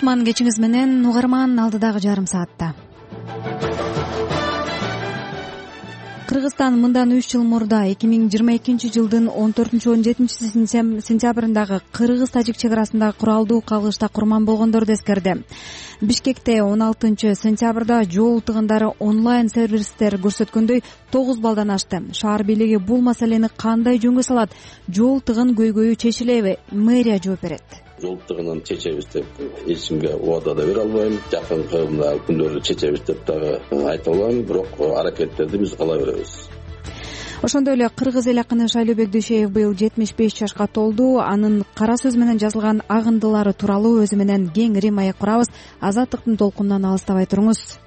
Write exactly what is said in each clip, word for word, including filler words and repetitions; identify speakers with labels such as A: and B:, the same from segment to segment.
A: кутман кечиңиз менен угарман алдыдагы жарым саатта. Кыргызстан мындан үч жыл мурда эки миң жыйырма экинчи жылдын он төртүнчү он жетинчи сентябрындагы кыргыз-тажик чек арасында куралдуу кагылышта курман болгондорду эскерди. Бишкекте он алтынчы сентябрда жол тыгындары онлайн сервистер көрсөткөндөй тогуз баллдан ашты. Шаар бийлиги бул маселени кандай жөнгө салат? Жол тыгын көйгөйү чечилеби? Мэрия жооп берет.
B: Жол тыгынын чечебиз деп эч кимге убада да бере албайм. Жакынкы мына күндөрдө чечебиз деп дагы айта албайм, бирок аракеттерди биз кыла беребиз.
A: Ошондой эле кыргыз эл акыны Шайлообек Дүйшеев быйыл жетимиш беш жашка толду. Анын кара сөз менен жазылган агындылары тууралуу өзү менен кеңири маек курабыз. Азаттыктын толкунунан алыстабай туруңуз.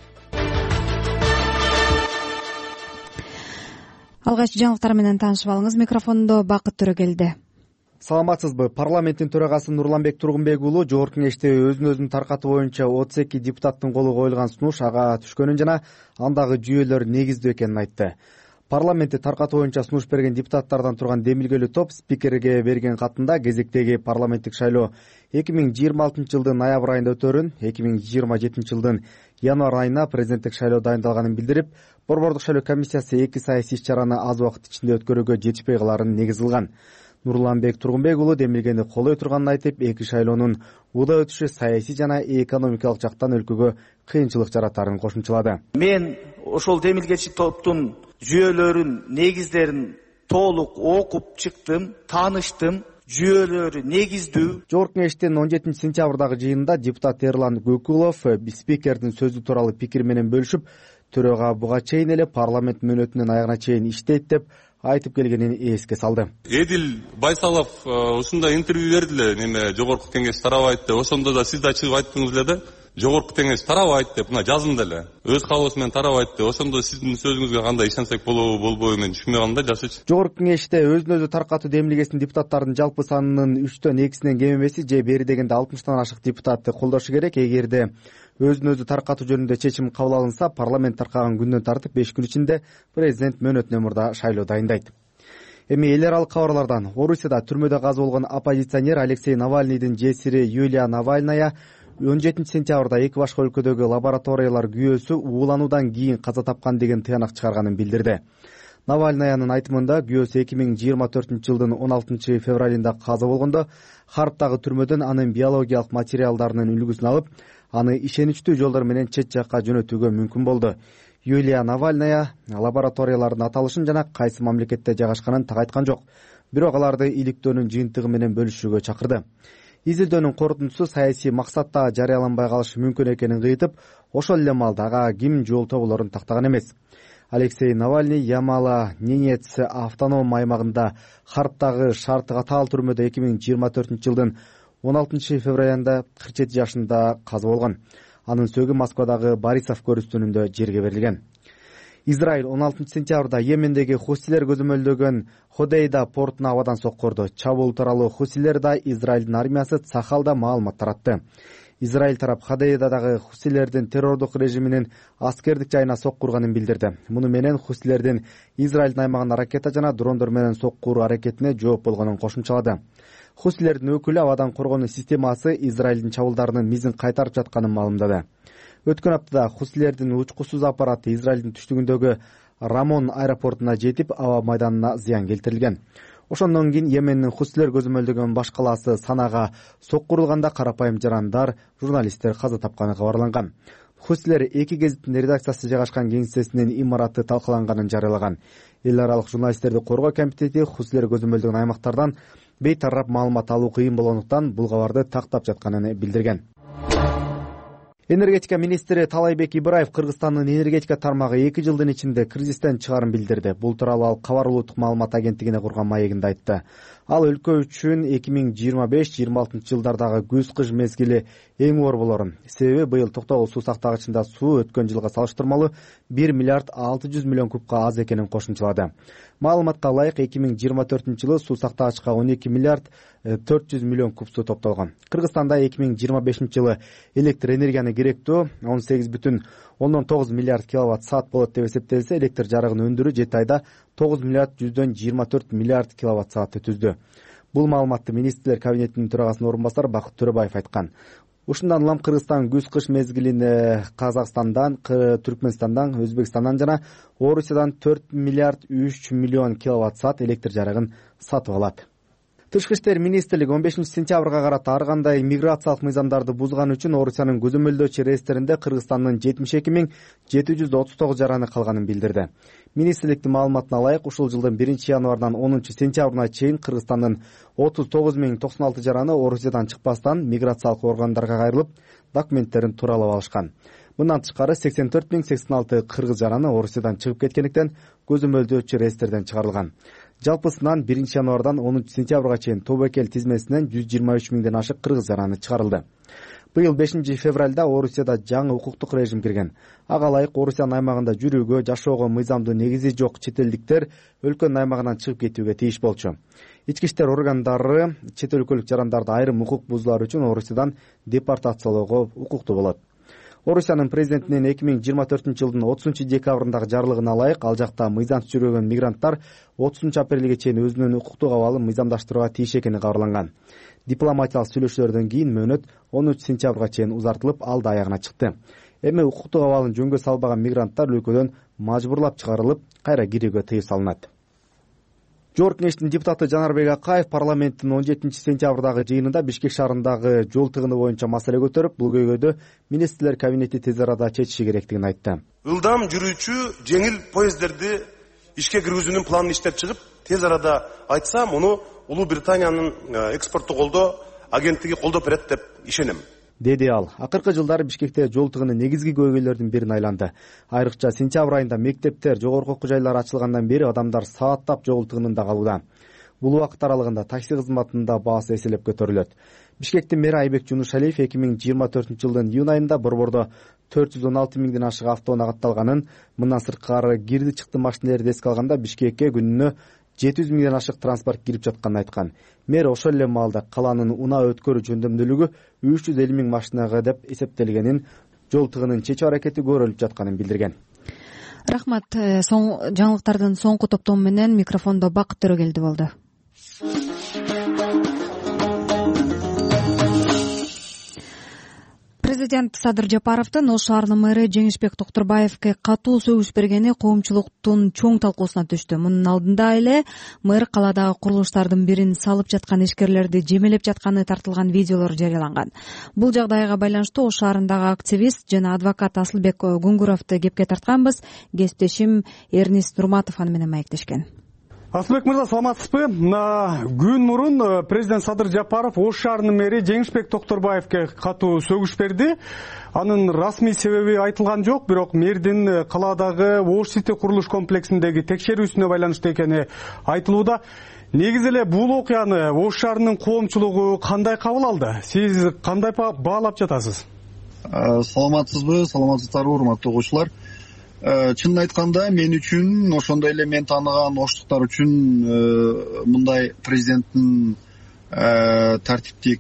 A: Алгач жаңылыктар менен таанышып алыңыз. Микрофондо Бакыт Төрөгелди.
C: Саламатсызбы? Парламенттин төрагасы Нурланбек Тургунбек уулу жогорку кеңеште өзүн өзүн таркатуу боюнча отуз эки депутаттын колу коюлган сунуш ага түшкөнүн жана андагы жүйөлөр негиздүү экенин айтты. Парламентти таркатуу боюнча сунуш берген депутаттардан турган демилгелүү топ спикерге берген катында кезектеги парламенттик шайлоо эки миң жыйырма алтынчы жылдын ноябрь айында өтөөрүн, эки миң жыйырма жетинчи жылдын январь айына президенттик шайлоо дайындалганын билдирип, борбордук шайлоо комиссиясы эки саясий иш-чараны аз убакыт ичинде өткөрүүгө жетишпей каларын негиз кылган. Нурланбек Тургунбек уулу демилгени колой турганын айтып, эки шайлоонун уда өтүшү саясий жана экономикалык жактан өлкөгө кыйынчылык жаратарын кошумчалады.
D: Мен ошол демилгечи топтун жүйөлөрүн, негиздерин толук окуп чыктым, тааныштым. Жүйөлөрү негиздүү.
C: Жогорку кеңештин он жетинчи сентябрдагы жыйынында депутат Эрлан Көкүлов спикердин сөзү тууралуу пикир менен бөлүшүп, төрага буга чейин эле парламент мөөнөтүнүн аягына чейин иштейт деп айтып келгенин эске салды.
E: Эдил Байсалов ушундай интервью берди эле, неме жогорку кеңеш тарабайт деп. Ошондо да сиз да чыгып айттыңыз эле да. Жогорку кеңеш тарабайт деп, мына жазында эле. Өз кабылысы менен тарабайт деп. Ошондо сиздин сөзүңүзгө кандай ишенсек болобу, болбойбу мен түшүнбөй калдым да жашычы.
C: Жогорку кеңеште өзүн өзү таркатуу демилгесин депутаттардын жалпы санынын үчтөн экисинен кем эмеси же бери дегенде алтымыштан ашык депутатты колдошу керек. Эгерде өзүн өзү таркатуу жөнүндө чечим кабыл алынса, парламент таркаган күндөн тартып беш күн ичинде президент мөөнөтүнөн мурда шайлоо дайындайт. Эми эл аралык кабарлардан Орусияда түрмөдө каза болгон оппозиционер Алексей Навальныйдын жесири Юлия Навальная он жетинчи сентябрда эки башка өлкөдөгү лабораториялар күйөөсү уулануудан кийин каза тапкан деген тыянак чыгарганын билдирди. Навальнаянын айтымында күйөөсү эки миң жыйырма төртүнчү жылдын он алтынчы февралында каза болгондо Харптагы түрмөдөн анын биологиялык материалдарынын үлгүсүн алып, аны ишеничтүү жолдор менен чет жакка жөнөтүүгө мүмкүн болду. Юлия Навальная лабораториялардын аталышын жана кайсы мамлекетте жайгашканын так айткан жок, бирок аларды иликтөөнүн жыйынтыгы менен бөлүшүүгө чакырды. Изилдөөнүн корутундусу саясий максатта жарыяланбай калышы мүмкүн экенин кыйтып, ошол эле маалда ага ким жол тоболорун тактаган эмес. Алексей Навальный Ямало-Ненец автоном аймагында Харптагы шарты катаал түрмөдө эки миң жыйырма төртүнчү жылдын он алтынчы февралында кырк жети жашында каза болгон. Анын сөөгү Москвадагы Борисов көрүстүнүндө жерге берилген. Израиль он алтынчы сентябрда Йемендеги хусилер көзөмөлдөгөн Ходейда портуна абадан соккурду. Чабуул тууралуу хусилер да Израилдин армиясы Цахалда маалымат таратты. Израиль тарап Ходейдадагы хусилердин террордук режиминин аскердик жайына соккурганын билдирди. Муну менен хусилердин Израилдин аймагына ракета жана дрондор менен соккуруу аракетине жооп болгонун кошумчалады. Хусилердин өкүлү абадан коргонуу системасы Израилдин чабуулдарынын мизин кайтарып жатканын маалымдады. Өткөн аптада хусилердин учкусуз аппараты Израилдин түштүгүндөгү Рамон аэропортуна жетип, аба майданына зыян келтирилген. Ошондон кийин Йемендин хусилер көзөмөлдөгөн баш калаасы Санага соккурулганда карапайым жарандар, журналисттер каза тапканы кабарланган. Хусилер эки гезиттин редакциясы жайгашкан кеңсесинин имараты талкаланганын жарыялаган. Эл аралык журналисттерди коргоо комитети хусилер көзөмөлдөгөн аймактардан бейтарап маалымат алуу кыйын болгондуктан бул кабарды тактап жатканын билдирген. Энергетика министри Талайбек Ибраев Кыргызстандын энергетика тармагы эки жылдын ичинде кризистен чыгарын билдирди. Бул тууралуу ал Кабар улуттук маалымат агенттигине курган маегинде айтты. Ал өлкө үчүн эки миң жыйырма беш жыйырма алтынчы жылдардагы күз-кыш мезгили эң оор болорун. Себеби быйыл токтогул суу сактагычында суу өткөн жылга салыштырмалуу бир миллиард алты жүз миллион кубка аз экенин кошумчалады. Маалыматка ылайык эки миң жыйырма төртүнчү жылы суу сактагычка он эки миллиард төрт жүз миллион куб суу топтолгон. Кыргызстанда эки миң жыйырма бешинчи жылы электр энергияны керектүү он сегиз бүтүн ондон тогуз миллиард киловатт саат болот деп эсептелсе, электр жарыгын өндүрүү жети айда тогуз миллиард жүздөн жыйырма төрт миллиард киловатт саатты түздү. Бул маалыматты министрлер кабинетинин төрагасынын орун басары Бакыт Төрөбаев айткан. Ушундан улам Кыргызстан күз-кыш мезгилине Казакстандан, Түркмөнстандан, Өзбекстандан жана Орусиядан төрт миллиард үч миллион киловатт саат электр жарыгын сатып алат. Тышкы иштер министрлиги он бешинчи сентябрга карата ар кандай миграциялык мыйзамдарды бузган үчүн Орусиянын көзөмөлдөөчү реестринде Кыргызстандын жетимиш эки миң жети жүз отуз тогуз жараны калганын билдирди. Министрликтин маалыматына ылайык, ушул жылдын биринчи январдан онунчу сентябрына чейин Кыргызстандын отуз тогуз миң токсон алты жараны Орусиядан чыкпастан миграциялык органдарга кайрылып, документтерин тууралап алышкан. Мындан тышкары сексен төрт миң сексен алты кыргыз жараны Орусиядан чыгып кеткендиктен көзөмөлдөөчү реестрден чыгарылган. Жалпысынан биринчи январдан онунчу сентябрга чейин тобокел тизмесинен жүз жыйырма үч миңден ашык кыргыз жараны чыгарылды. Быйыл бешинчи февралда Орусияда жаңы укуктук режим кирген. Ага ылайык Орусиянын аймагында жүрүүгө, жашоого мыйзамдуу негизи жок чет элдиктер өлкөнүн аймагынан чыгып кетүүгө тийиш болчу. Ички иштер органдары чет өлкөлүк жарандарды айрым укук бузуулар үчүн Орусиядан депортациялоого укуктуу болот. Орусиянын президентинин эки миң жыйырма төртүнчү жылдын отузунчу декабрындагы жарлыгына ылайык, ал жакта мыйзамсыз жүргөн мигранттар отузунчу апрелге чейин өзүнүн укуктук абалын мыйзамдаштырууга тийиш экени кабарланган. Дипломатиялык сүйлөшүүлөрдөн кийин мөөнөт онунчу сентябрга чейин узартылып, ал да аягына чыкты. Эми укуктук абалын жөнгө салбаган мигранттар өлкөдөн мажбурлап чыгарылып, кайра кирүүгө тыюу салынат. Жогорку Кеңештин депутаты Жанарбек Акаев парламенттин он жетинчи сентябрдагы жыйынында Бишкек шаарындагы жол тыгыны боюнча маселе көтөрүп, бул көйгөйдү министрлер кабинети тез арада чечиши керектигин айтты.
F: Ылдам жүрүүчү жеңил поезддерди ишке киргизүүнүн планын иштеп чыгып, тез арада айтса, муну Улуу Британиянын экспорттук колдоо агенттиги колдоп берет деп ишенем,
C: деди ал. Акыркы жылдары Бишкекте жол тыгыны негизги көйгөйлөрдүн бирин айланды. Айрыкча сентябрь айында мектептер, жогорку окуу жайлар ачылгандан бери адамдар сааттап жол тыгынында калууда. Бул убакыт аралыгында такси кызматында баасы эселеп көтөрүлөт. Бишкектин мэри Айбек Жунушалиев эки миң жыйырма төртүнчү жылдын июнь айында борбордо төрт жүз он алты миңден ашык автоунаа катталганын, мындан сырткары кирди чыкты машинелерди эске алганда Бишкекке күнүнө жети жүз миңден ашык транспорт кирип жатканын айткан. Мэр ошол эле маалда калаанын унаа өткөрүү жөндөмдүүлүгү үч жүз элүү миң машинага деп эсептелгенин, жол тыгынын чечүү аракети көрүлүп жатканын билдирген.
A: Рахмат. Соң жаңылыктардын соңку топтому менен микрофондо Бакыт Төрөгелди болду. Президент Садыр Жапаровдун Ош шаарынын мэри Жеңишбек Токтурбаевке катуу сөгүш бергени коомчулуктун чоң талкуусуна түштү. Мунун алдында эле мэр каладагы курулуштардын бирин салып жаткан ишкерлерди жемелеп жатканы тартылган видеолор жарыяланган. Бул жагдайга байланыштуу Ош шаарындагы активист жана адвокат Асылбек Гуңгуровду кепке тартканбыз. Кесиптешим Эрнист Нурматов аны менен маектешкен.
G: Асылбек мырза, саламатсызбы? Күн мурун президент Садыр Жапаров Ош шаарынын мэри Жеңишбек Токтурбаевке катуу сөгүш берди. Анын расмий себеби айтылган жок, бирок мэрдин каладагы Ош Сити курулуш комплексиндеги текшерүүсүнө байланыштуу экени айтылууда. Негизи эле бул окуяны Ош шаарынын коомчулугу кандай кабыл алды? Сиз кандай баалап жатасыз?
H: Саламатсызбы, саламатсыздарбы, урматтуу угуучулар. Чынын айтканда, мен үчүн, ошондой эле мен тааныган оштуктар үчүн мындай президенттин тартиптик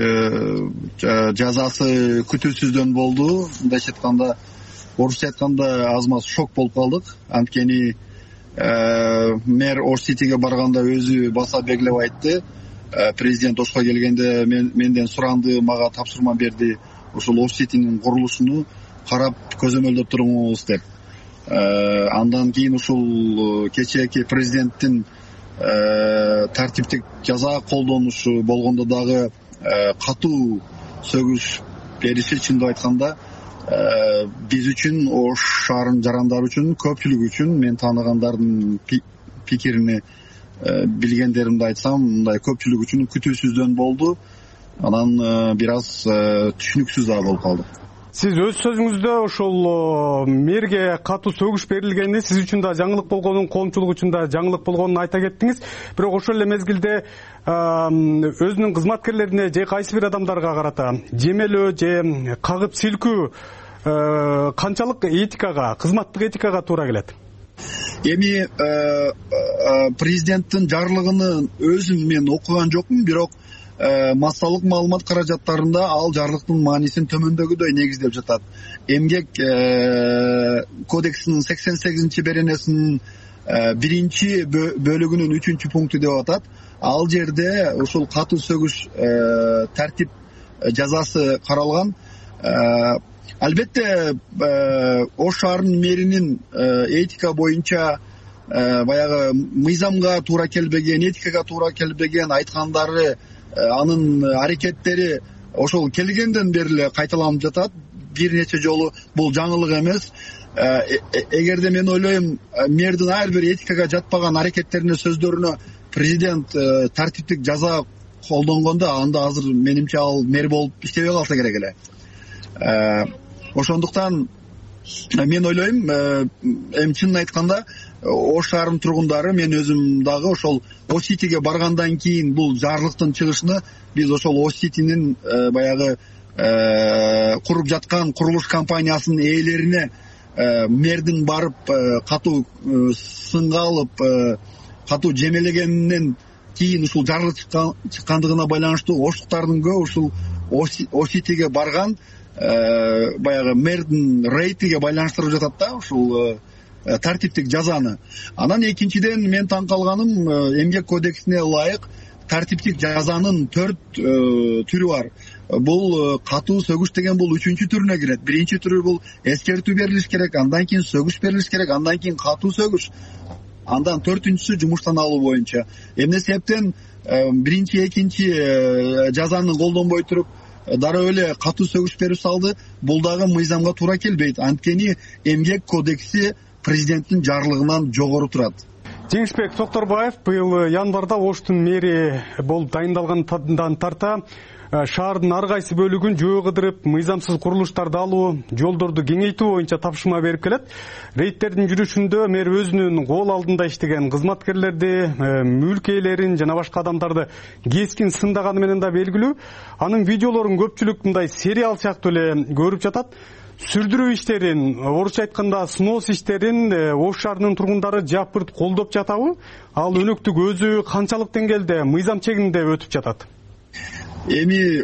H: жазасы күтүүсүздөн болду. Мындайча айтканда, орусча айтканда аз маз шок болуп калдык. Анткени мэр Ош Ситиге барганда өзү баса белгилеп айтты. Президент Ошко келгенде менден суранды, мага тапшырма берди. Ошол Ош Ситинин курулушуну карап көзөмөлдөп туруңуз деп. Андан кийин ушул кечээки президенттин тартиптик жаза колдонушу болгондо дагы катуу сөгүш бериши, чындап айтканда биз үчүн, Ош шаарынын жарандары үчүн, көпчүлүк үчүн, мен тааныгандардын пикирини билгендеримди айтсам, мындай көпчүлүк үчүн күтүүсүздөн болду. Анан бир аз түшүнүксүз да болуп калды.
G: Сиз өз сөзүңүздө ошол мэрге катуу сөгүш берилгени сиз үчүн да жаңылык болгонун, коомчулук үчүн да жаңылык болгонун айта кеттиңиз. Бирок ошол эле мезгилде өзүнүн кызматкерлерине же кайсы бир адамдарга карата жемелөө же кагып силкүү канчалык этикага, кызматтык этикага туура келет?
H: Эми президенттин жарлыгын өзүм мен окуган жокмун, бирок массалык маалымат каражаттарында ал жарлыктын маанисин төмөндөгүдөй негиздеп жатат. Эмгек кодексинин сексен сегизинчи беренесинин биринчи бөлүгүнүн үчүнчү пункту деп атат. Ал жерде ушул катуу сөгүш тартип жазасы каралган. Албетте Ош шаарынын мэринин этика боюнча баягы мыйзамга туура келбеген, этикага туура келбеген айткандары, анын аракеттери ошол келгенден бери эле кайталанып жатат. Бир нече жолу бул жаңылык эмес. Эгерде мен ойлойм, мэрдин ар бир этикага жатпаган аракеттерине, сөздөрүнө президент тартиптик жаза колдонгондо, анда азыр менимче ал мэр болуп иштебей калса керек эле. Ошондуктан мен ойлойм, эми чынын айтканда Ош шаарынын тургундары, мен өзүм дагы ошол Ош-Ситиге баргандан кийин бул жарлыктын чыгышыны биз ошол Ош-Ситинин баягы куруп жаткан курулуш компаниясынын ээлерине мэрдин барып катуу сынга алып, катуу жемелегенинен кийин ушул жарлык чыккандыгына байланыштуу оштуктардын көп ушул Ош-Ситиге барган баягы мэрдин рейтиге байланыштырып жатат да ушул тартиптик жазаны. Анан экинчиден мен таң калганым, эмгек кодексине ылайык тартиптик жазанын төрт түрү бар. Бул катуу сөгүш деген бул үчүнчү түрүнө кирет. Биринчи түрү бул эскертүү берилиш керек, андан кийин сөгүш берилиш керек, андан кийин катуу сөгүш, андан төртүнчүсү жумуштан алуу боюнча. Эмне себептен биринчи, экинчи жазаны колдонбой туруп дароо эле катуу сөгүш берип салды? Бул дагы мыйзамга туура келбейт. Анткени эмгек кодекси президенттин жарлыгынан жогору турат.
G: Жеңишбек Токторбаев быйыл январда Оштун мэри болуп дайындалгандан тарта шаардын ар кайсы бөлүгүн жөө кыдырып, мыйзамсыз курулуштарды алуу, жолдорду кеңейтүү боюнча тапшырма берип келет. Рейдтердин жүрүшүндө мэр өзүнүн кол алдында иштеген кызматкерлерди, мүлк ээлерин жана башка адамдарды кескин сындаганы менен да белгилүү. Анын видеолорун көпчүлүк мындай сериал сыяктуу эле көрүп жатат. Сүрдүрүү иштерин, орусча айтканда снос иштерин Ош шаарынын тургундары жапырт колдоп жатабы? Ал өнөктүк өзү канчалык деңгээлде мыйзам чегинде өтүп жатат?
H: Эми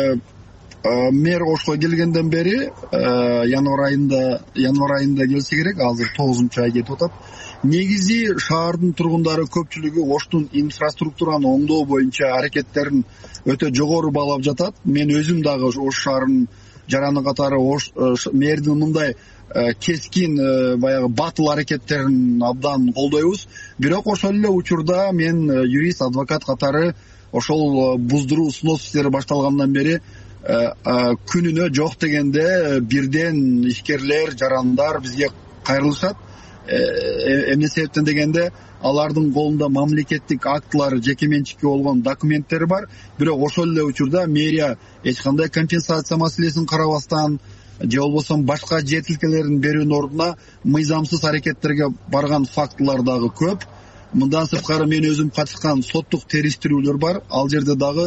H: мэр Ошко келгенден бери январь айында январь айында келсе керек, азыр тогузунчу ай кетип атат. Негизи шаардын тургундары көпчүлүгү Оштун инфраструктураны оңдоо боюнча аракеттерин өтө жогору баалап жатат. Мен өзүм дагы Ош шаарынын жараны катары мэрдин мындай кескин баягы батыл аракеттерин абдан колдойбуз. Бирок ошол эле учурда мен юрист, адвокат катары ошол буздуруу снос иштери башталгандан бери күнүнө жок дегенде бирден ишкерлер, жарандар бизге кайрылышат. Эмне себептен дегенде, алардын колунда мамлекеттик актылар, жеке менчикке болгон документтери бар. Бирок ошол эле учурда мэрия эч кандай компенсация маселесин карабастан, же болбосо башка жетилкелерин берүүнүн ордуна мыйзамсыз аракеттерге барган фактылар дагы көп. Мындан сырткары мен өзүм катышкан соттук териштирүүлөр бар. Ал жерде дагы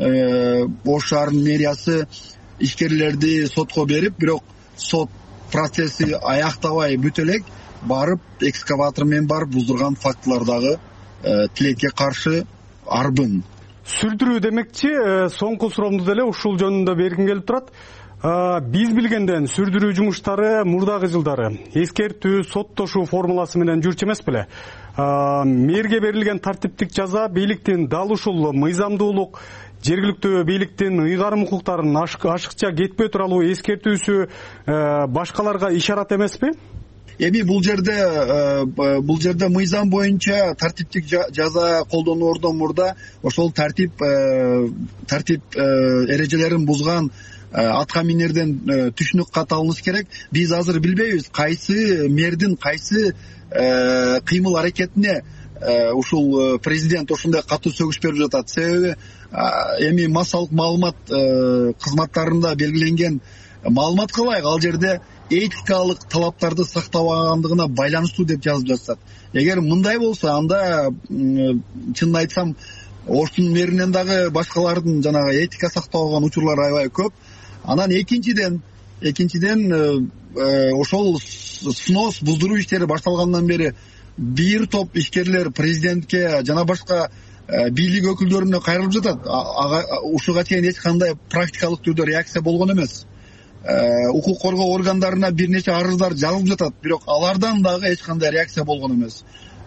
H: Ош шаарынын мэриясы ишкерлерди сотко берип, бирок сот процесси аяктабай бүтө элек барып экскаватор менен барып буздурган фактылар дагы тилекке каршы арбын.
G: Сүрдүрүү демекчи, соңку суроомду деле ушул жөнүндө бергим келип турат. Биз билгенден сүрдүрүү жумуштары мурдагы жылдары эскертүү, соттошуу формуласы менен жүрчү эмес беле? Мэрге берилген тартиптик жаза бийликтин дал ушул мыйзамдуулук, жергиликтүү бийликтин ыйгарым укуктарын ашыкча кетпей туралуу эскертүүсү башкаларга ишарат эмеспи?
H: Эми бул жерде бул жерде мыйзам боюнча тартиптик жаза колдонуордон мурда ошол тартип тартип эрежелерин бузган атка минерден түшүнүк кат алыныш керек. Биз азыр билбейбиз кайсы мэрдин кайсы кыймыл аракетине ушул президент ошондой катуу сөгүш берип жатат. Себеби эми массалык маалымат кызматтарында белгиленген маалыматка ылайык ал жерде этикалык талаптарды сактабагандыгына байланыштуу деп жазып жатышат. Эгер мындай болсо, анда чынын айтсам Оштун мэринен дагы башкалардын жанагы этика сактабаган учурлары аябай көп. Анан экинчиден экинчиден ошол снос буздуруу иштери башталгандан бери бир топ ишкерлер президентке жана башка бийлик өкүлдөрүнө кайрылып жатат. Ушуга чейин эч кандай практикалык түрдө реакция болгон эмес. Укук коргоо органдарына бир нече арыздар жазылып жатат, бирок алардан дагы эч кандай реакция болгон эмес.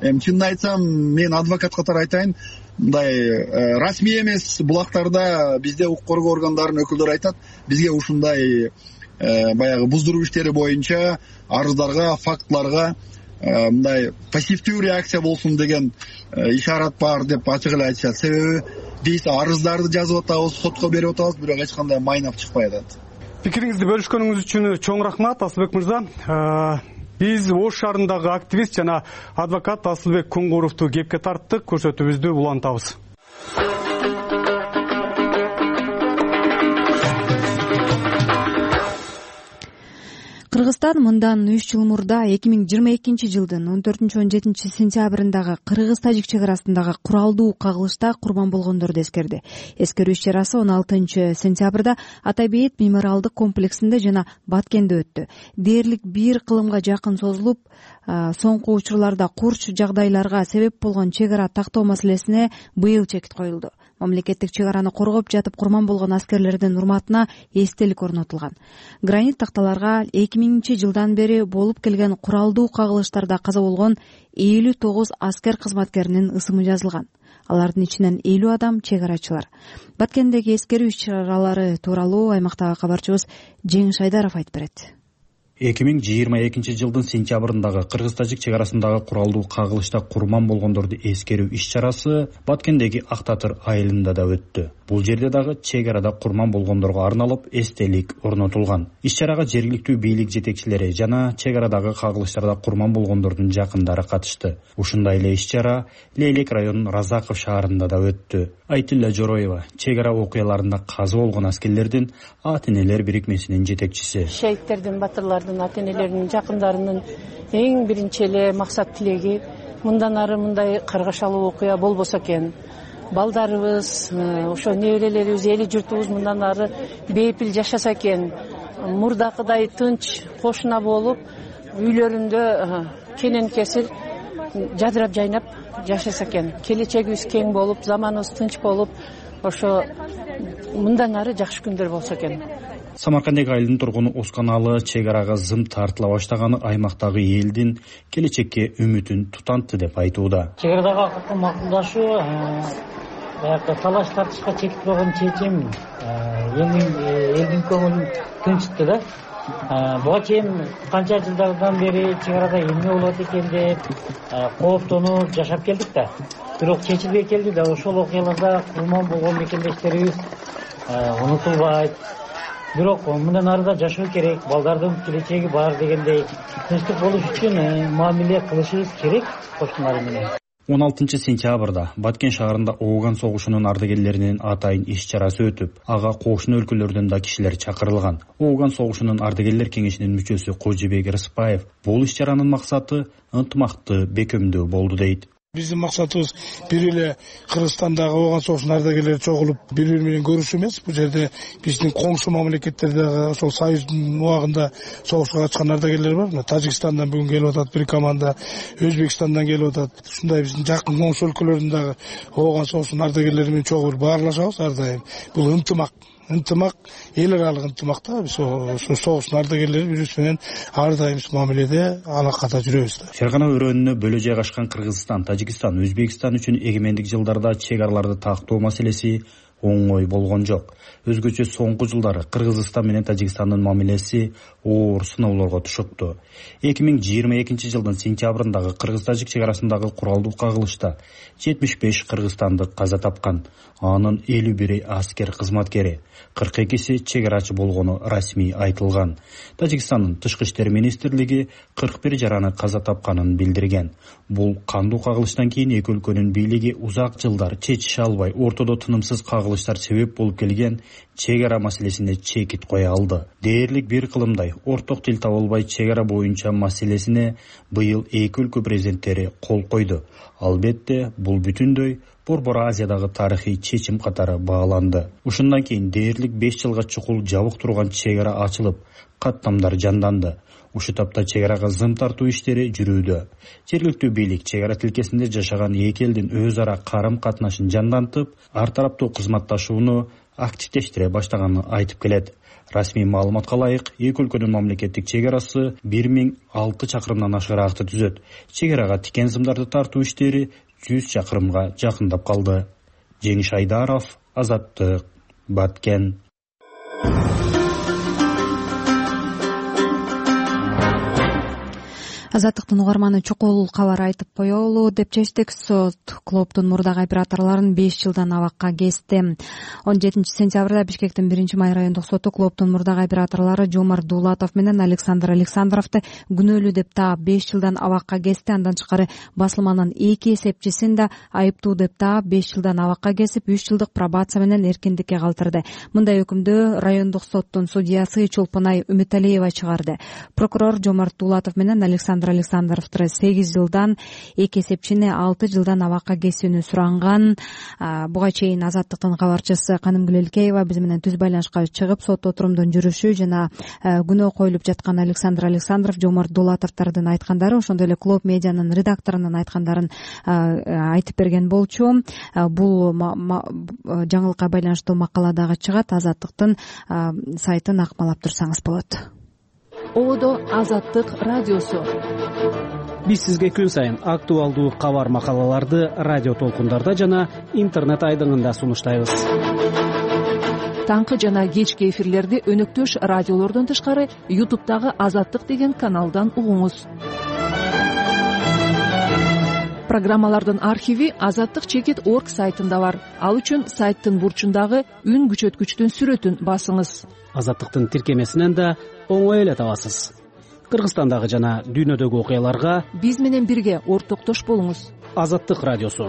H: эми чынын айтсам мен адвокат катары айтайын, мындай расмий эмес булактарда бизде укук коргоо органдарынын өкүлдөрү айтат, бизге ушундай баягы буздуруу иштери боюнча арыздарга, фактыларга мындай пассивдүү реакция болсун деген ишарат бар деп ачык эле айтышат. Себеби биз арыздарды жазып атабыз, сотко берип атабыз, бирок эч кандай майнап чыкпай атат.
G: Пикириңизди бөлүшкөнүңүз үчүн чоң рахмат, Асылбек мырза. Биз Ош шаарындагы активист жана адвокат Асылбек Куңгуровду кепке тарттык. Көрсөтүүбүздү улантабыз.
A: Кыргызстан мындан үч жыл мурда эки миң жыйырма экинчи жылдын он төртүнчү он жетинчи сентябрындагы кыргыз-тажик чек арасындагы куралдуу кагылышта курман болгондорду эскерди. Эскерүү иш-чарасы он алтынчы сентябрда Ата Бейит мемориалдык комплексинде жана Баткенде өттү. Дээрлик бир кылымга жакын созулуп, соңку учурларда курч жагдайларга себеп болгон чек ара тактоо маселесине быйыл чекит коюлду. Мамлекеттик чек араны коргоп жатып курман болгон аскерлердин урматына эстелик орнотулган. Гранит такталарга эки миңинчи жылдан бери болуп келген куралдуу кагылыштарда каза болгон элүү тогуз аскер кызматкеринин ысымы жазылган. Алардын ичинен элүү адам чек арачылар. Баткендеги эскерүү иш-чаралары тууралуу аймактагы кабарчыбыз Жеңиш Айдаров айтып берет.
I: эки миң жыйырма экинчи жылдын сентябрындагы кыргыз-тажик чек арасындагы куралдуу кагылышта курман болгондорду эскерүү иш-чарасы Баткендеги Ак Татыр айылында да өттү. Бул жерде дагы чек арада курман болгондорго арналып эстелик орнотулган. Иш-чарага жергиликтүү бийлик жетекчилери жана чек арадагы кагылыштарда курман болгондордун жакындары катышты. Ушундай эле иш-чара Лейлек районунун Разаков шаарында да өттү. Айтилла Жороева чек ара окуяларында каза болгон аскерлердин ата-энелер бирикмесинин жетекчиси.
J: Шейиттердин, батырлардын ата-энелеринин, жакындарынын эң биринчи эле максат тилеги мындан ары мындай каргашалуу окуя болбосо экен. Балдарыбыз, ошо неберелерибиз, эли журтубуз мындан ары бейпил жашаса экен. Мурдакыдай тынч, кошуна болуп, үйлөрүндө кенен кесир жадырап жайнап жашаса экен. Келечегибиз кең болуп, заманыбыз тынч болуп, ошо мындан ары жакшы күндөр болсо экен.
I: Самаркандек айылдын тургуну Осканалы чек арага зым тартыла баштаганы аймактагы элдин келечекке үмүтүн тутантты деп айтууда.
K: Чек арадагы акыркы макулдашуу, баягы талаш тартышка чекит болгон чечим элдин көңүлүн тынчытты да. Буга чейин канча жылдардан бери чек арада эмне болот экен деп кооптонуп жашап келдик да. Бирок чечилбей келди да, ошол окуяларда курман болгон мекендештерибиз унутулбайт. Бирок мындан ары да жашоо керек, балдардын келечеги бар дегендей тынчтык болуш үчүн мамиле кылышыбыз керек кошуналар менен.
I: он алтынчы сентябрда Баткен шаарында Ооган согушунун ардагерлеринин атайын иш-чарасы өтүп, ага кошуна өлкөлөрдөн да кишилер чакырылган. Ооган согушунун ардагерлер кеңешинин мүчөсү Кожобек Рыспаев бул иш-чаранын максаты ынтымакты бекемдөө болду дейт.
L: Биздин максатыбыз бир эле Кыргызстандагы Ооган согушунун ардагерлери чогулуп бири-бири менен көрүшүү эмес. Бул жерде биздин коңшу мамлекеттердеги ошол союздун убагында согушка катышкан ардагерлер бар. Тажикстандан бүгүн келип атат бир команда, Өзбекстандан келип атат. Ушундай биздин жакын коңшу өлкөлөрүндөгү Ооган согушунун ардагерлери менен чогуу баарлашабыз ар дайым. Бул ынтымак ынтымак эл аралык ынтымакта биз ошо согуштун ардагерлери биз менен ар дайым мамиледе алакада жүрөбүз да.
I: Фергана өрөөнүнө бөлө жайгашкан Кыргызстан, Тажикстан, Өзбекстан үчүн эгемендик жылдарда чек араларды тактоо маселеси оңой болгон жок. Өзгөчө соңку жылдары Кыргызстан менен Тажикстандын мамилеси оор сыноолорго түшүптү. эки миң жыйырма экинчи жылдын сентябрындагы Кыргыз-Тажик чек арасындагы куралдуу кагылышта жетимиш беш кыргызстандык каза тапкан. Анын элүү бири аскер кызматкери, кырк экиси чек арачы болгону расмий айтылган. Тажикстандын тышкы иштер министрлиги кырк бир жараны каза тапканын билдирген. Бул кандуу кагылыштан кийин эки өлкөнүн бийлиги узак жылдар чечише албай, ортодо тынымсыз кагылыштар себеп болуп келген чек ара маселесине чекит кое алды. Дээрлик бир кылымдай орток тил табылбай чек ара боюнча маселесине быйыл эки өлкө президенттери кол койду. Албетте, бул бүтүндөй Борбор Азиядагы тарыхый чечим катары бааланды. Ушундан кийин дээрлик беш жылга чукул жабык турган чек ара ачылып, каттамдар жанданды. Ушу тапта чек арага зым тартуу иштери жүрүүдө. Жергиликтүү бийлик чек ара тилкесинде жашаган эки элдин өз ара карым катнашын жандантып, ар тараптуу кызматташууну активдештире баштаганын айтып келет. Расмий маалыматка ылайык, эки өлкөнүн мамлекеттик чек арасы бир миң алты чакырымдан ашыраакты түзөт. Чек арага тикен сымдарды тартуу иштери жүз чакырымга жакындап калды. Жеңиш Айдаров, Азаттык, Баткен.
A: Азаттыктын угарманы чокол кабар айтып коелу деп чечтик. Сот клубдун мурдагы операторлорун беш жылдан абакка кести. он жетинчи сентябрда Бишкектин биринчи май райондук соту клубдун мурдагы операторлору Жомарт Дулатов менен Александр Александровду күнөөлүү деп таап беш жылдан абакка кести. Андан тышкары басылманын эки эсепчисин да айыптуу деп таап беш жылдан абакка кесип, үч жылдык пробация менен эркиндикке калтырды. Мындай өкүмдү райондук соттун судьясы Чолпонай Үмүталиева чыгарды. Прокурор Жомарт Дулатов менен Александр Александровду сегиз жылдан, эки эсепчини алты жылдан абакка кесүүнү суранган. Буга чейин Азаттыктын кабарчысы Канымгүл Элкеева биз менен түз байланышка чыгып, сот отурумдун жүрүшү жана күнөө коюлуп жаткан Александр Александров, Жомарт Дулатовдордун айткандары, ошондой эле Клуб медианын редакторунун айткандарын айтып берген болчу. Бул жаңылыкка байланыштуу макала дагы чыгат. Азаттыктын сайтын акмалап турсаңыз болот.
M: Одо Азаттык радиосу.
N: Биз сизге күн сайын актуалдуу кабар макалаларды радио толкундарда жана интернет айдыңында сунуштайбыз.
M: Таңкы жана кечки эфирлерди өнөктөш радиолордон тышкары ютубтагы Азаттык деген каналдан угуңуз. Программалардын архиви азаттык чекит точка орг сайтында бар. Ал үчүн сайттын бурчундагы үн күчөткүчтүн сүрөтүн басыңыз.
N: Азаттыктын тиркемесинен да оңой эле табасыз. Кыргызстандагы жана дүйнөдөгү окуяларга
M: биз менен бирге ортоктош болуңуз.
N: Азаттык радиосу.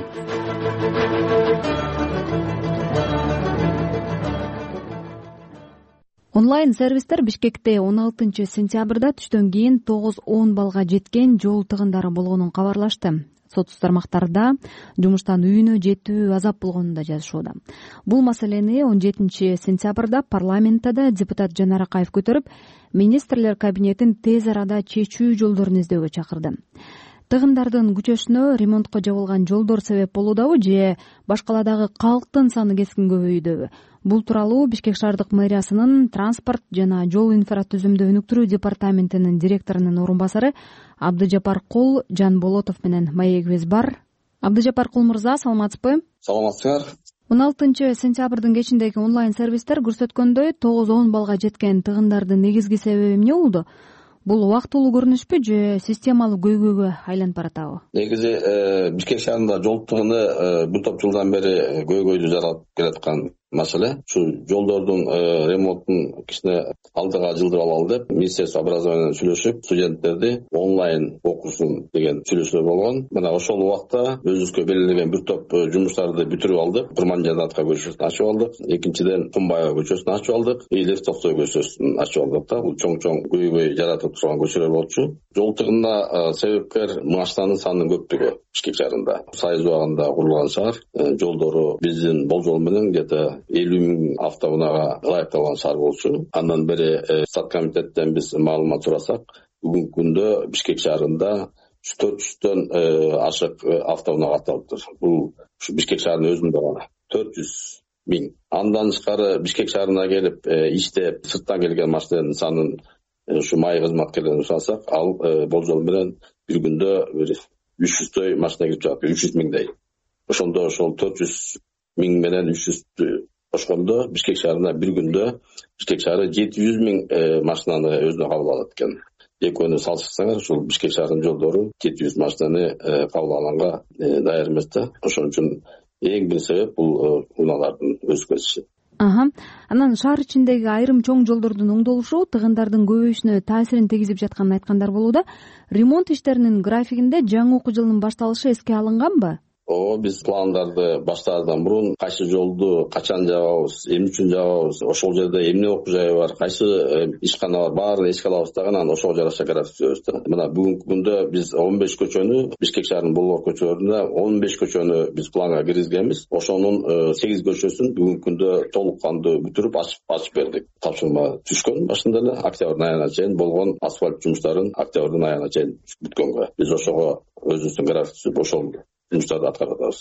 A: Онлайн сервистер Бишкекте он алтынчы сентябрда түштөн кийин тогуз он балга жеткен жол тыгындары болгонун кабарлашты. Сотсуз тармактарда жумуштан үйүнө жетүү азап болгонун да жазышууда. Бул маселени он жетинчи сентябрда парламентте да депутат Жанар Акаев көтөрүп, министрлер кабинетин тез арада чечүү жолдорун издөөгө чакырды. Тыгындардын күчөшүнө ремонтко жабылган жолдор себеп болуудабы же башкаладагы калктын саны кескин көбөйүүдөбү? Бул тууралуу Бишкек шаардык мэриясынын транспорт жана жол инфратүзүмдү өнүктүрүү департаментинин директорунун орун басары Абдыжапар Кул Жанболотов менен маегибиз бар. Абдыжапар Кул мырза, саламатсызбы?
B: Саламатсыңар.
A: он алтынчы сентябрдын кечиндеги онлайн сервистер көрсөткөндөй тогуз он балга жеткен тыгындардын негизги себеби эмне болду? Бул убактылуу көрүнүшпү же системалуу көйгөйгө айланып баратабы?
B: Негизи Бишкек шаарында жол тыгыны бир топ жылдан бери көйгөйдү жаратып келаткан маселе. Şu жолдордун ремонтун кичине алдыга жылдырып алалы деп Министерство образования сүйлөшүп, студенттерди онлайн окусын деген сүйлөшүүлөр болгон. Мына ошол убакта өзүбүзгө белгилеген бир топ жумуштарды бүтүрүп алдык. Курманжанатка көчөсүн ачып алдык. Экинчиден Кумбаева көчөсүн ачып алдык. Лев Токтой көчөсүн ачып алдык да. Бул чоң-чоң көйгөй жаратып турган көчөлөр болчу. Жол тыгынына себепкер машинанын санынын көптүгү Бишкек шаарында. Сайыз убагында курулган шаар, жолдору биздин болжол менен где-то элүү миң автоунаага ылайыкталган шаар болчу. Андан бери стат комитеттен биз маалымат сурасак, бүгүнкү күндө Бишкек шаарында төрт жүздөн ашык автоунаа катталыптыр. Бул Бишкек шаарынын өзүндө гана төрт жүз миң. Андан тышкары Бишкек шаарына келип иштеп, сырттан келген машиналардын санын ушу май кызматкерлерин сурасак, ал болжол менен бир күндө бир үч жүздөй машина кирип жатат, үч жүз миңдей. Ошондо ошол төрт жүз миң менен үч жүздү кошкондо Бишкек шаарына бир күндө Бишкек шаары жети жүз миң машинаны өзүнө кабыл алат экен. Экөөнү салыштырсаңар, ушул Бишкек шаарынын жолдору жети жүз машинаны кабыл алганга даяр эмес да. Ошон үчүн эң бир себеп бул унаалардын өсүп кетиши.
A: Ага. Анан шаар ичиндеги айрым чоң жолдордун оңдолушу тыгындардын көбөйүшүнө таасирин тийгизип жатканын айткандар болууда. Ремонт иштеринин графигинде жаңы окуу жылынын башталышы эске алынганбы?
B: О, биз пландарды баштаардан мурун кайсы жолду качан жабабыз, эмне үчүн жабабыз, ошол жерде эмне окуу жайы бар, кайсы ишкана бар, баарын эске алабыз дагы анан ошого жараша график түзөбүз да. Мына бүгүнкү күндө биз он беш көчөнү, Бишкек шаарынын болгор көчөлөрүндө он беш көчөнү биз планга киргизгенбиз. Ошонун сегиз көчөсүн бүгүнкү күндө толук кандуу бүтүрүп ачып ачып бердик. Тапшырма түшкөн башында эле октябрдын айына чейин болгон асфальт жумуштарын октябрдын айына чейин бүткөнгө. Биз ошого өзүбүздүн график түзүп ошол жумуштарды аткарып атабыз.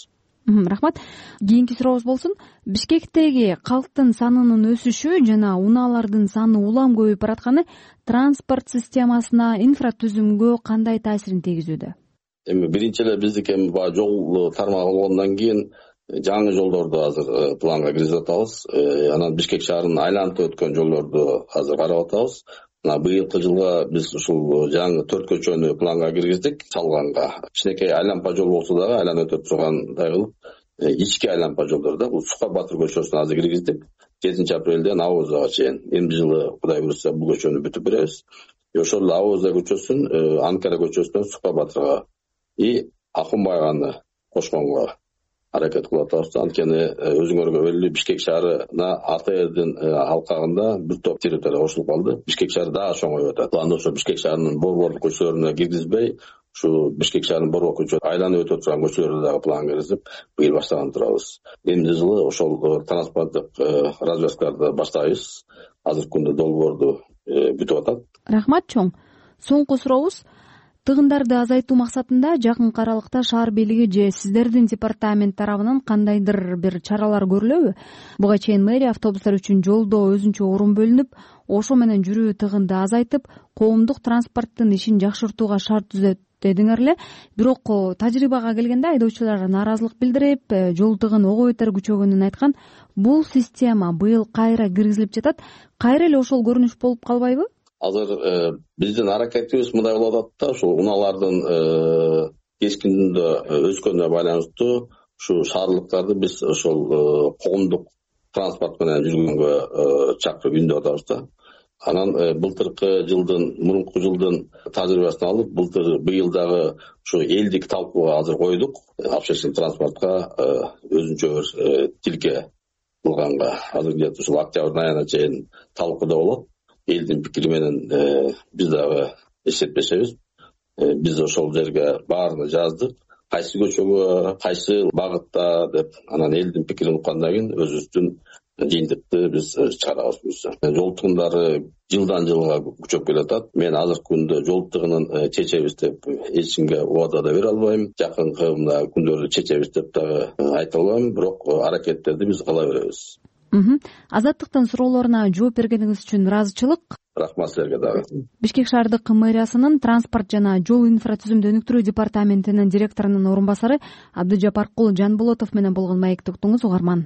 A: Рахмат. Кийинки сурообуз болсун. Бишкектеги калктын санынын өсүшү жана унаалардын саны улам көбөйүп баратканы транспорт системасына, инфратүзүмгө кандай таасирин тийгизүүдө?
B: Эми биринчи эле биздики эми баягы жол тармагы болгондон кийин жаңы жолдорду азыр планга киргизип атабыз. Анан Бишкек шаарын айлантып өткөн жолдорду азыр карап атабыз. Мына быйылкы жылга биз ушул жаңы төрт көчөнү планга киргиздик салганга. Кичинекей айланпа жол болсо дагы айланып өтүп тургандай кылып, ички айланпа жолдорду бул Сука Батыр көчөсүн азыр киргиздик. жетинчи апрелден Авозага чейин. Эмди жылы Кудай буйрса бул көчөнү бүтүп беребиз. Ошол эле Авоза көчөсүн Анкара көчөсүнөн Сука Батырга и Акунбайганы кошконго аракет кылып атабыз. Анткени өзүңөргө белгилүү Бишкек шаарына Ата Эрдин алкагында бир топ территория кошулуп калды. Бишкек шаары дагы чоңоюп атат. Анда ошо Бишкек шаарынын борборлук көчөлөрүнө киргизбей, ушу Бишкек шаарынын борборлук көчө айланып өтө турган көчөлөрдү дагы планга киргизип, быйыл баштаган турабыз. Эмди жылы ошол транспорттук развязкаларды баштайбыз. Азыркы күндө долбоорду бүтүп атат.
A: Рахмат чоң. Соңку сурообуз. Тыгындарды азайтуу максатында жакынкы аралыкта шаар бийлиги же сиздердин департамент тарабынан кандайдыр бир чаралар көрүлөбү? Буга чейин мэрия автобустар үчүн жолдо өзүнчө орун бөлүнүп, ошо менен жүрүү тыгынды азайтып, коомдук транспорттун ишин жакшыртууга шарт түзөт дедиңер эле. Бирок тажрыйбага келгенде айдоочулар нааразылык билдирип, жол тыгын ого бетер күчөгөнүн айткан. Бул система быйыл кайра киргизилип жатат. Кайра эле ошол көрүнүш болуп калбайбы?
B: Азыр биздин аракетибиз мындай болуп атат да, ушул унаалардын кескиндө өскөнүнө байланыштуу ушу шаардыктарды биз ошол коомдук транспорт менен жүргөнгө чакырып үндөп атабыз да. Анан былтыркы жылдын, мурунку жылдын тажрыйбасын алып, былтыр быйыл дагы ушу элдик талкууга азыр койдук. Общественный транспортко өзүнчө бир тилке кылганга азыр где-то ушул октябрь айына чейин талкууда болот. Элдин пикири менен биз дагы эсептешебиз. Биз ошол жерге баарына жаздык. Кайсы көчөгө, кайсы багытта деп, анан элдин пикирин уккандан кийин өзүбүздүн жыйынтыкты биз чыгарабыз буюрса. Жол тыгындары жылдан жылга күчөп келатат. Мен азыркы күндө жол тыгынын чечебиз деп эч кимге убада да бере албайм. Жакынкы мына күндөрдө чечебиз деп дагы айта албайм, бирок аракеттерди биз кыла беребиз.
A: Азаттыктын суроолоруна жооп бергениңиз үчүн ыраазычылык.
B: Рахмат силерге дагы.
A: Бишкек шаардык мэриясынын транспорт жана жол инфратүзүмдү өнүктүрүү департаментинин директорунун орун басары Абдыжапаркул Жанболотов менен болгон маекти уктуңуз, угарман.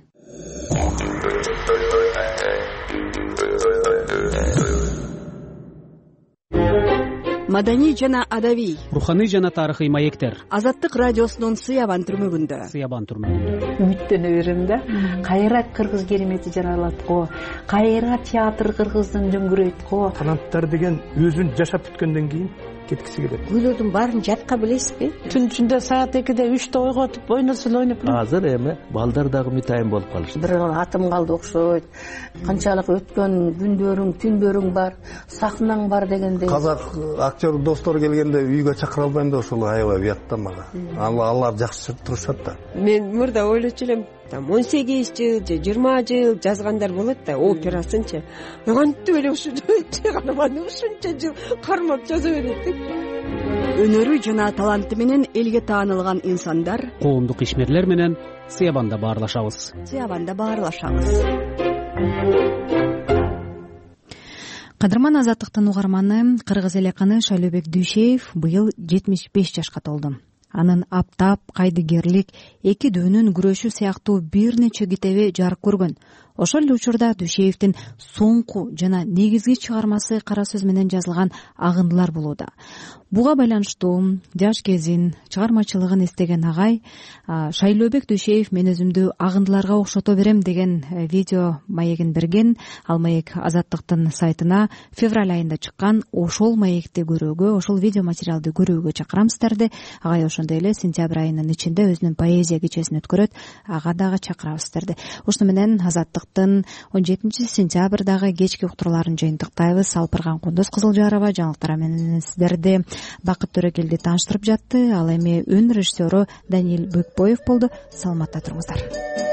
O: Маданий жана адабий,
N: руханий жана тарыхый маектер.
O: Азаттык радиосунун Сыябан түрмөгүндө.
N: Сыябан түрмөгүндө.
P: Үмүттөнө берем да. Кайра кыргыз керемети жаралат го. Кайра театр кыргыздын дөңгүрөйт го.
Q: Канаттар деген өзүн жашап бүткөндөн кийин кеткиси келет.
P: Күйлөрдүн баарын жатка билесизби?
R: Түн ичинде саат экиде үчтө ойготуп ойносо эле ойноп.
Q: Азыр эми балдар дагы мытайын болуп калышты.
P: Бир атым калды окшойт. Канчалык өткөн күндөрүң, түндөрүң бар, сахнаң бар дегендей.
Q: Казак актер достор келгенде үйгө чакыра албайм да, ошол аябай уят да мага. Алар жакшы турушат да.
S: Мен мурда ойлочу элем, там он сегиз жыл же жыйырма жыл жазгандар болот да, операсынчы. Кантип эле ушунча карманы ушунча жыл кармап жаза берет.
O: Өнөрү жана таланты менен элге таанылган инсандар,
N: коомдук ишмерлер менен Сыябанда баарлашабыз.
O: Сыябанда баарлашабыз.
A: Кадырман Азаттыктын угарманы кыргыз элеканы Шайлообек Дүйшеев быйыл жетимиш беш жашка толду. Анын Аптап, Кайдыгерлик, Эки дөөнүн күрөшү сыяктуу бир нече китеби жарык көргөн. Ошол эле учурда Дүйшеевдин соңку жана негизги чыгармасы кара сөз менен жазылган Агындылар болууда. Буга байланыштуу жаш кезин, чыгармачылыгын эстеген агай Шайлообек Дүйшеев мен өзүмдү агындыларга окшото берем деген видео маегин берген. Ал маек Азаттыктын сайтына февраль айында чыккан. Ошол маекти көрүүгө, ошол видео материалды көрүүгө чакырам сиздерди. Агай ошондой эле сентябрь айынын ичинде өзүнүн поэзия кечесин өткөрөт. Ага дагы чакырабыз сиздерди. Ошону менен Азаттыктын он жетинчи сентябрдагы кечки уктурууларын жыйынтыктайбыз. Алпырган Кундуз Кызылжарова жаңылыктар менен сиздерди Бакыт Төрөкелди тааныштырып жатты. Ал эми үн режиссеру Даниил Бөкбоев болду. Саламатта туруңуздар.